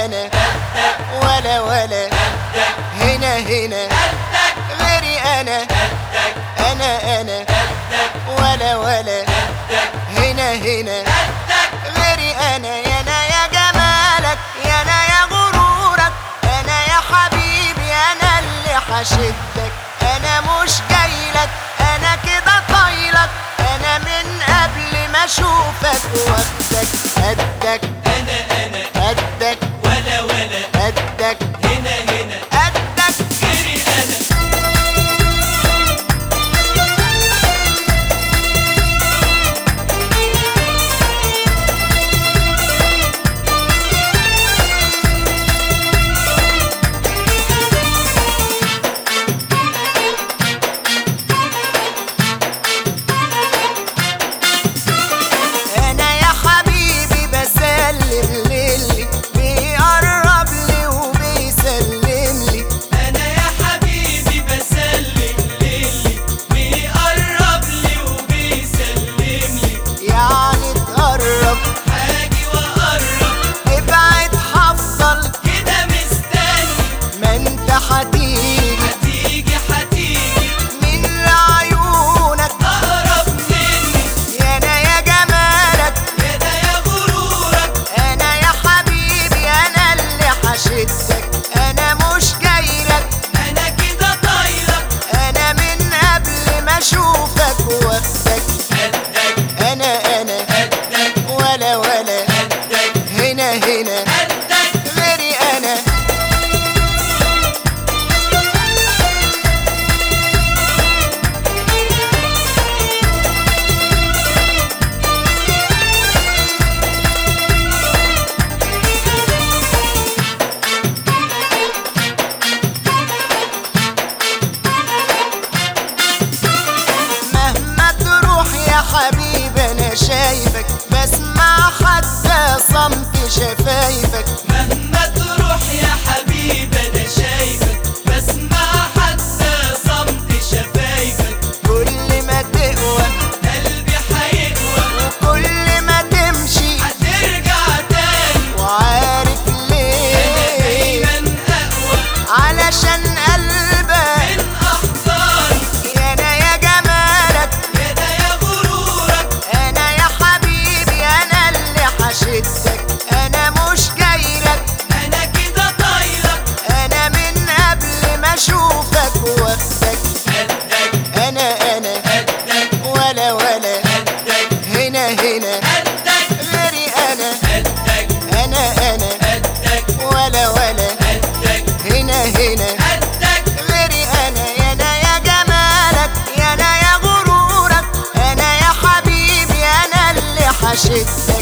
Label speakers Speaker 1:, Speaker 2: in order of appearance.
Speaker 1: انا ولا هنا غيري انا ولا هنا غيري انا. يا جمالك يا غرورك، انا يا حبيبي انا اللي حشدك. انا مش جايلك، انا كده طايلك، انا من قبل ما اشوفك واخدك. قدك
Speaker 2: انا
Speaker 1: قدك
Speaker 2: ولا
Speaker 1: قدك
Speaker 2: هنا
Speaker 1: قدك
Speaker 2: غيري انا.
Speaker 1: انا مش جايلك،
Speaker 2: انا كده طايلك،
Speaker 1: انا من قبل ما اشوفك واخدك.
Speaker 2: قدك
Speaker 1: انا
Speaker 2: قدك
Speaker 1: ولا
Speaker 2: قدك
Speaker 1: هنا
Speaker 2: قدك
Speaker 1: غيري انا. حبيبي انا شايفك، بسمع حتى صمت شفايفك.
Speaker 2: مهما تروح يا حبيبي انا شايفك، بسمع حتى صمت شفايفك.
Speaker 1: كل ما تقوى
Speaker 2: قلبي حيقوى،
Speaker 1: وكل ما تمشي
Speaker 2: هترجع تاني.
Speaker 1: وعارف ليه؟
Speaker 2: انا دايما اقوى
Speaker 1: علشان قلبك
Speaker 2: من احضاني.
Speaker 1: يا جمالك
Speaker 2: كده يا غرورك،
Speaker 1: انا يا حبيبي انا اللي حشدك. انا مش جايلك،
Speaker 2: انا كده طايلك،
Speaker 1: انا من قبل ما اشوفك واخدك.
Speaker 2: قدك
Speaker 1: انا
Speaker 2: قدك
Speaker 1: ولا
Speaker 2: قدك
Speaker 1: هنا
Speaker 2: قدك
Speaker 1: غيري انا.
Speaker 2: قدك
Speaker 1: انا
Speaker 2: قدك
Speaker 1: ولا
Speaker 2: قدك
Speaker 1: هنا
Speaker 2: قدك
Speaker 1: غيري انا. يا جمالك يا غرورك، انا يا حبيبي انا اللي حشدك.